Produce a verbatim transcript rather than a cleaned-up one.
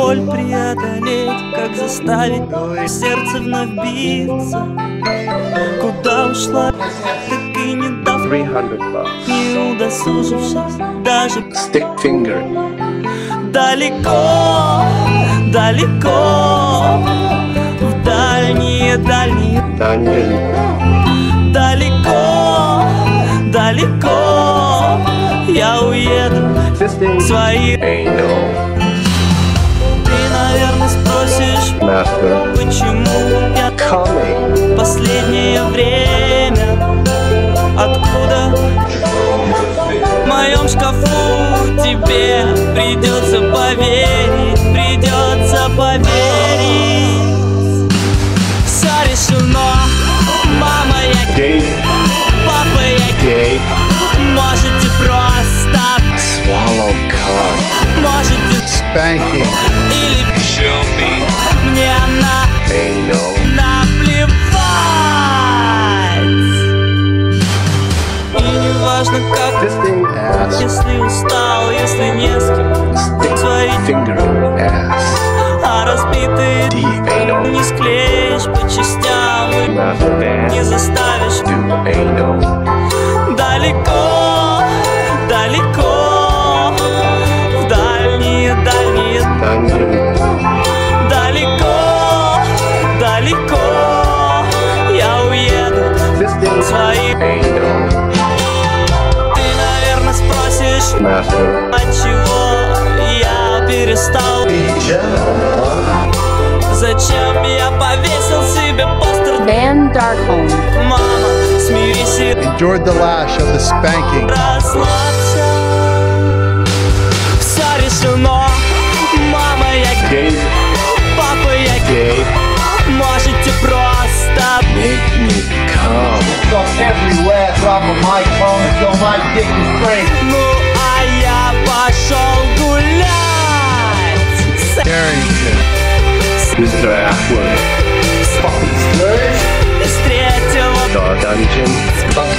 боль преодолеть, как заставить сердце вновь биться. Куда ушла, так и не дав, не удосужившись даже Stick finger. Далеко, далеко, в дальние, дальние, Dungeon. далеко, далеко я уеду в свои. Anal. Ты, наверное, спросишь, Master. почему я Coming. в последнее время, откуда в моем шкафу тебе придется поверить, придется поверить. Все решено, мама, я Gay. папа, я Gay. можете просто, Swallow cock. можете Spanking. или Show me. мне на Anal. наплевать. И не важно как, Fisting ass. если устал, если не с кем Stick свои, finger. Ass. а разбитые Deep anal. не склеишь по частям и Master не dance. заставишь. Do anal. Далеко, далеко, в дальние, дальние, Dungeon. далеко, далеко я уеду Fisting. в свои. Anal. Ты, наверное, спросишь, Master. отчего я перестал, зачем я повесил себе постер. Van Darkholm. Мама, смирись и Endured the lash of the spanking. расслабься. Все решено, мама, я Gay. папа, я Gay. можете просто. Make me come. Got every last drop of my phone until my dick is crazy. Ну а я пошел гулять. Carrington. Mister Ashwood. Встретила Dark Dungeon.